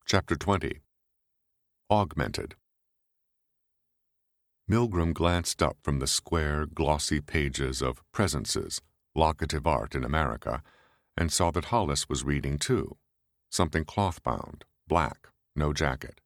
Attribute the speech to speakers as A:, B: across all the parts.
A: Chapter 20. Augmented. Milgram glanced up from the square, glossy pages of Presences, Locative Art in America, and saw that Hollis was reading too, something cloth-bound, black, no jacket.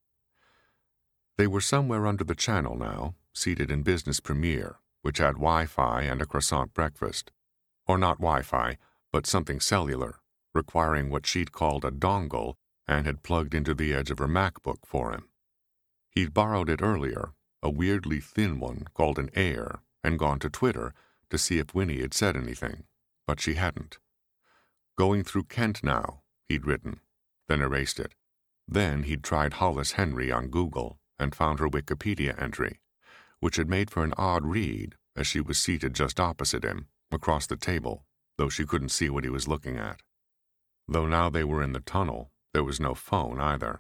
A: They were somewhere under the channel now, seated in Business Premier, which had Wi-Fi and a croissant breakfast. Or not Wi-Fi, but something cellular, requiring what she'd called a dongle and had plugged into the edge of her MacBook for him. He'd borrowed it earlier, a weirdly thin one called an Air, and gone to Twitter to see if Winnie had said anything, but she hadn't. Going through Kent now, he'd written, then erased it. Then he'd tried Hollis Henry on Google and found her Wikipedia entry, which had made for an odd read as she was seated just opposite him, across the table, though she couldn't see what he was looking at. Though now they were in the tunnel, there was no phone either.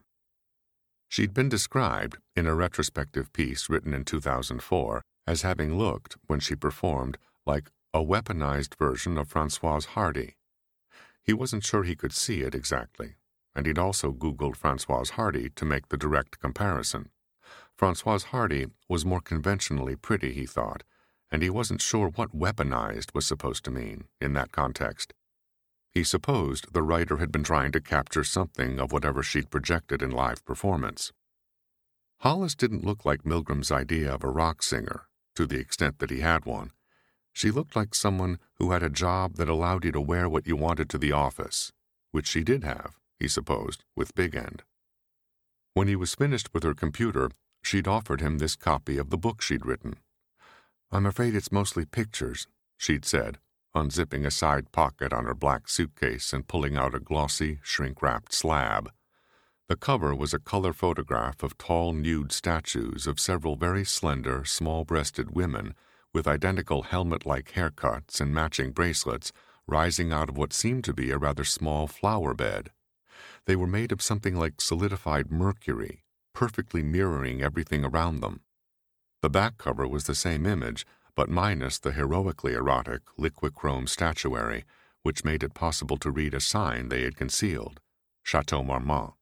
A: She'd been described, in a retrospective piece written in 2004, as having looked, when she performed, like a weaponized version of Françoise Hardy. He wasn't sure he could see it exactly, and he'd also Googled Françoise Hardy to make the direct comparison. Françoise Hardy was more conventionally pretty, he thought, and he wasn't sure what weaponized was supposed to mean in that context. He supposed the writer had been trying to capture something of whatever she'd projected in live performance. Hollis didn't look like Milgram's idea of a rock singer, to the extent that he had one. She looked like someone who had a job that allowed you to wear what you wanted to the office, which she did have, he supposed, with Big End. When he was finished with her computer, she'd offered him this copy of the book she'd written. "I'm afraid it's mostly pictures," she'd said, unzipping a side pocket on her black suitcase and pulling out a glossy, shrink-wrapped slab. The cover was a color photograph of tall nude statues of several very slender, small-breasted women with identical helmet-like haircuts and matching bracelets rising out of what seemed to be a rather small flower bed. They were made of something like solidified mercury, perfectly mirroring everything around them. The back cover was the same image, but minus the heroically erotic liquichrome statuary, which made it possible to read a sign they had concealed, Chateau Marmont.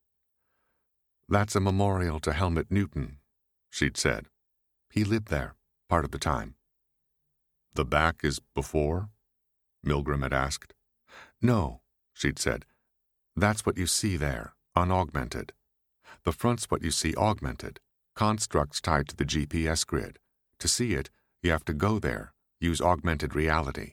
A: "That's a memorial to Helmut Newton," she'd said. "He lived there, part of the time." "The back is before?" Milgram had asked. "No," she'd said. "That's what you see there, unaugmented. The front's what you see augmented, constructs tied to the GPS grid. To see it, you have to go there, use augmented reality."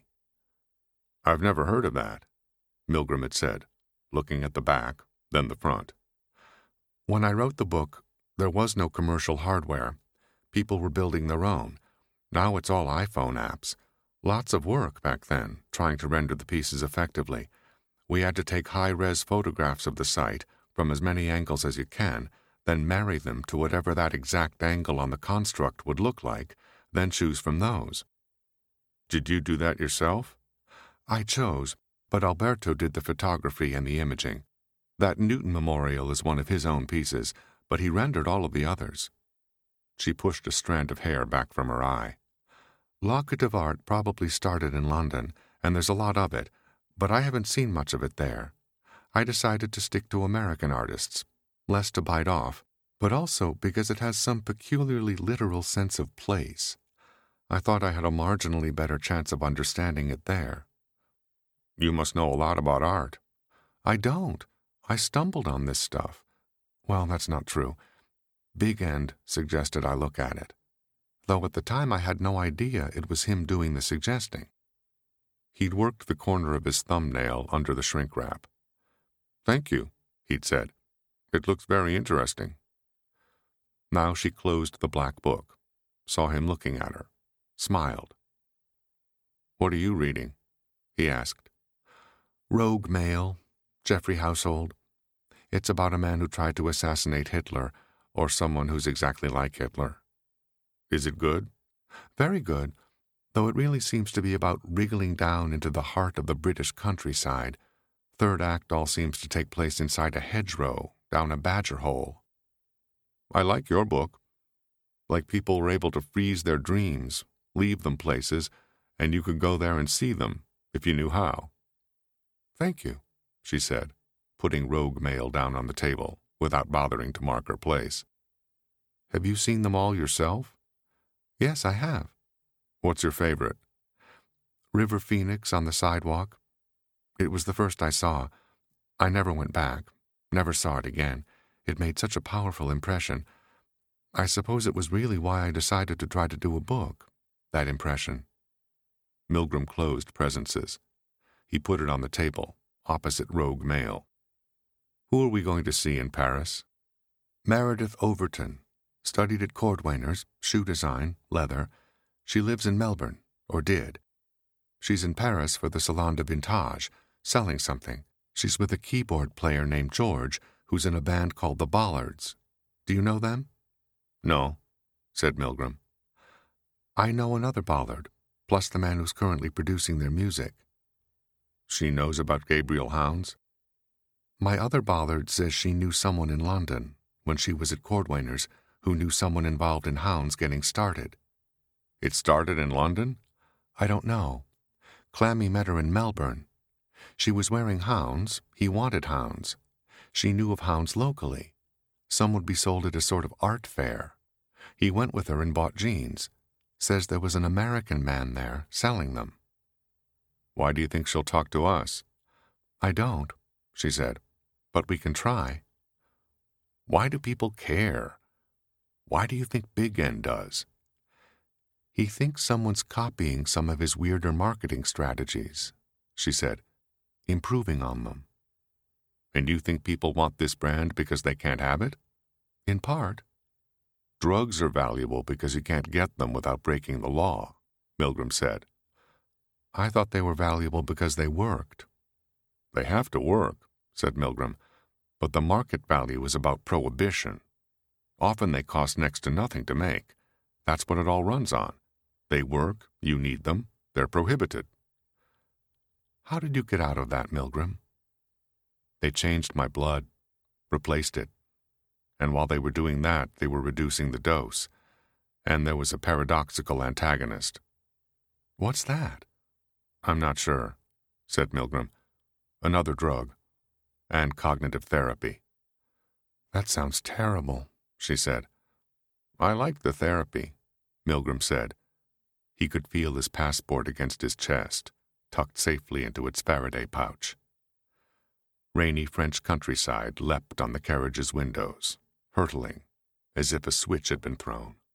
A: "I've never heard of that," Milgram had said, looking at the back, then the front. "When I wrote the book, there was no commercial hardware. People were building their own. Now it's all iPhone apps. Lots of work back then, trying to render the pieces effectively. We had to take high-res photographs of the site from as many angles as you can, then marry them to whatever that exact angle on the construct would look like, then choose from those." "Did you do that yourself?" "I chose, but Alberto did the photography and the imaging. That Newton memorial is one of his own pieces, but he rendered all of the others." She pushed a strand of hair back from her eye. "Locative art probably started in London, and there's a lot of it, but I haven't seen much of it there. I decided to stick to American artists, less to bite off, but also because it has some peculiarly literal sense of place. I thought I had a marginally better chance of understanding it there." "You must know a lot about art." "I don't. I stumbled on this stuff. Well, that's not true. Big End suggested I look at it, though at the time I had no idea it was him doing the suggesting." He'd worked the corner of his thumbnail under the shrink wrap. "Thank you," he'd said. "It looks very interesting." Now she closed the black book, saw him looking at her, smiled. "What are you reading?" he asked. "Rogue Mail, Jeffrey Household. It's about a man who tried to assassinate Hitler, or someone who's exactly like Hitler." "Is it good?" "Very good, though it really seems to be about wriggling down into the heart of the British countryside. Third act all seems to take place inside a hedgerow, down a badger hole." "I like your book. Like people were able to freeze their dreams, leave them places, and you could go there and see them, if you knew how." "Thank you," she said, putting Rogue Mail down on the table, without bothering to mark her place. Have you seen them all yourself? Yes, I have. What's your favorite? River Phoenix on the sidewalk. It was the first I saw. I never went back, never saw it again. It made such a powerful impression. I suppose it was really why I decided to try to do a book, that impression. Milgram closed Presences. He put it on the table, opposite Rogue Mail. Who are we going to see in Paris? Meredith Overton. Studied at Cordwainers, shoe design, leather. She lives in Melbourne, or did. She's in Paris for the Salon de Vintage, selling something. She's with a keyboard player named George, who's in a band called the Bollards. Do you know them? No, said Milgram. I know another Bollard, plus the man who's currently producing their music. She knows about Gabriel Hounds? My other Bollard says she knew someone in London, when she was at Cordwainers, who knew someone involved in Hounds getting started. It started in London? I don't know. Clammy met her in Melbourne. She was wearing Hounds. He wanted Hounds. She knew of Hounds locally. Some would be sold at a sort of art fair. He went with her and bought jeans. Says there was an American man there selling them. Why do you think she'll talk to us? I don't, she said, but we can try. Why do people care? Why do you think Big N does? He thinks someone's copying some of his weirder marketing strategies, she said, improving on them. And you think people want this brand because they can't have it? In part. Drugs are valuable because you can't get them without breaking the law, Milgram said. I thought they were valuable because they worked. They have to work, said Milgram, but the market value is about prohibition. Often they cost next to nothing to make. That's what it all runs on. They work, you need them, they're prohibited. How did you get out of that, Milgram? They changed my blood, replaced it. And while they were doing that, they were reducing the dose. And there was a paradoxical antagonist. What's that? I'm not sure, said Milgram. Another drug. And cognitive therapy. That sounds terrible, she said. I like the therapy, Milgram said. He could feel his passport against his chest, tucked safely into its Faraday pouch. Rainy French countryside leapt on the carriage's windows, hurtling, as if a switch had been thrown.